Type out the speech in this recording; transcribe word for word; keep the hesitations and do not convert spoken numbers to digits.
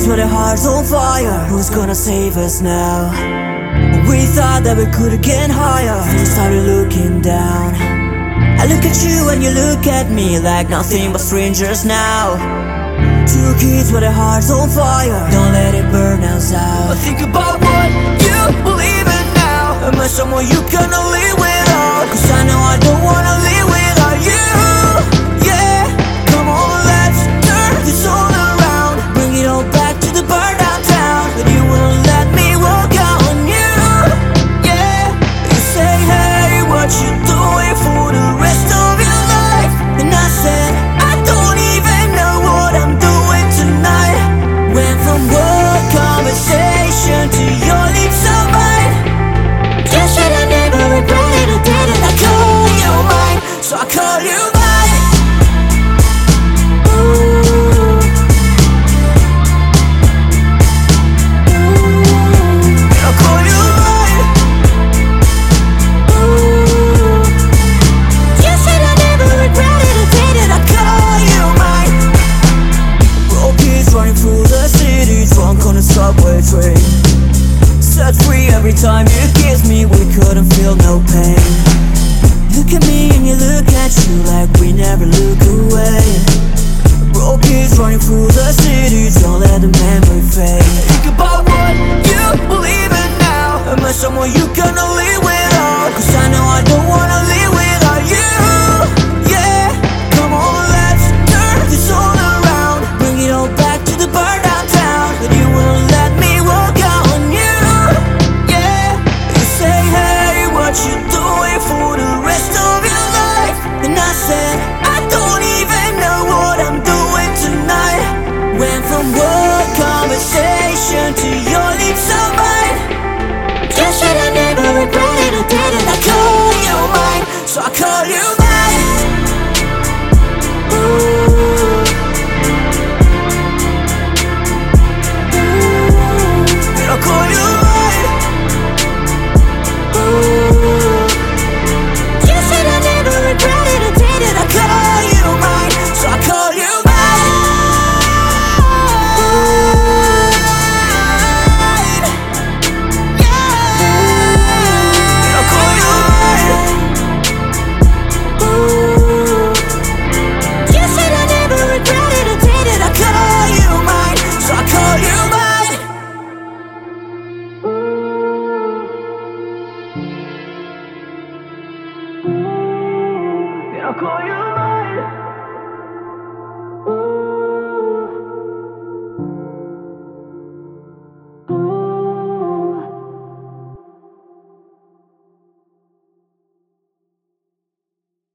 but their hearts on fire. Who's gonna save us now? We thought that we could get higher, and started looking down. I look at you and you look at me like nothing but strangers now. Two kids with their hearts on fire, don't let it burn us out. But think about what you believe in now. Am I someone you cannot live without? Cause I know I don't wanna live without you. Yeah, come on, let's turn this all around. Bring it all back to the burn down town. But you won't let me walk out on you. Yeah, you say, hey, what you doing for the rest of your life? And I said, I don't even know what I'm doing tonight. Went from work conversation to your lips of mine. You should have never regretted it, didn't I call you mine? So I call you mine. Subway train, set free every time you kiss me. We couldn't feel no pain. Look at me and you look at you like we never look away. Broke kids running through the city, don't let the memory fade. Think about what you believe in now. Am I someone you cannot live without? Cause I know I don't wanna live without you. Yeah, come on, let's turn this all around. Bring it all back to the burn down town. But you won't let me walk out on you. Yeah, you say, hey, what you doing for the rest of your life? And I said, I don't even know what I'm doing tonight. Went from work conversation to your lips of mine. You should have never regretted it, didn't I call you mine? So I call you mine. Ooh. I'll call you mine. Ooh. You should have never regretted it, didn't I call you mine? So I call you mine. Yeah. I'll call you mine. Ooh. You should have never regretted it, didn't I call you mine? So I call you mine. I'll call you.